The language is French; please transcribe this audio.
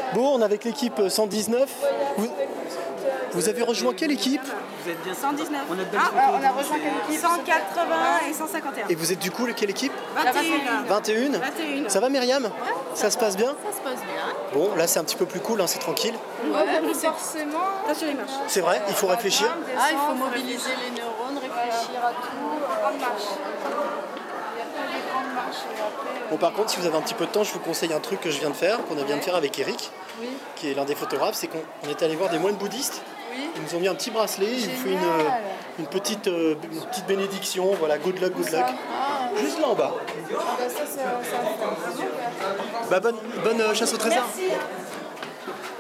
Bon, on est avec l'équipe 119. Vous avez rejoint quelle équipe? Vous êtes bien 119. On a de belles photos. On a rejoint quelle équipe? 180 et 151. Et vous êtes du coup quelle équipe? 21. 21. 21. Ça va Myriam? Ça se passe bien? Ça se passe bien. Bon, là c'est un petit peu plus cool, hein, c'est tranquille. Ouais, Forcément. T'as sur les marches. C'est vrai, il faut réfléchir. Ah, il faut mobiliser les neurones, réfléchir à tout. Grande marche. Il y a pas des grandes marches et après. Bon, par contre, si vous avez un petit peu de temps, je vous conseille un truc que je viens de faire, qu'on vient de faire avec Eric, Oui. qui est l'un des photographes, c'est qu'on est allé voir des moines bouddhistes. Oui. Ils nous ont mis un petit bracelet, ils nous font une petite bénédiction, voilà, good luck, good luck. Juste là en bas. Ça, Bah, bonne chasse au trésor. Merci.